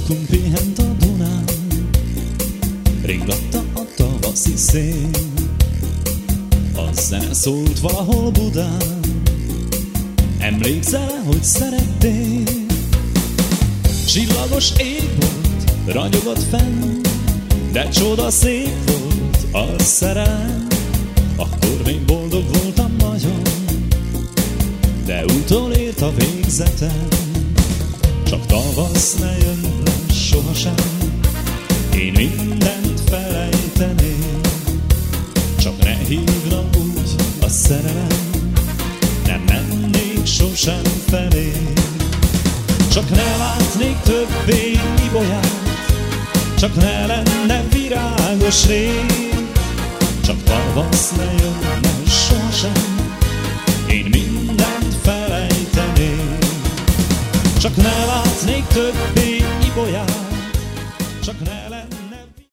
Partunk pihent a Dunán, ringatta a tavaszi szél. A zene szólt valahol Budán, emlékszel, hogy szerettél? Csillagos ég volt, ragyogott fenn, de csoda szép volt a szerelem. Akkor még boldog voltam nagyon, de utolért a végzetem. Csak tavasz ne jön le sohasem, én mindent felejteném. Csak ne hívna úgy a szerelem, nem mennék sosem felé. Csak ne látnék többé ibolyát, csak ne lenne virágos rég. Csak tavasz ne jönne sohasem, én mindent felejteném. Csak ne látnék többé ibolyát, csak ne lenne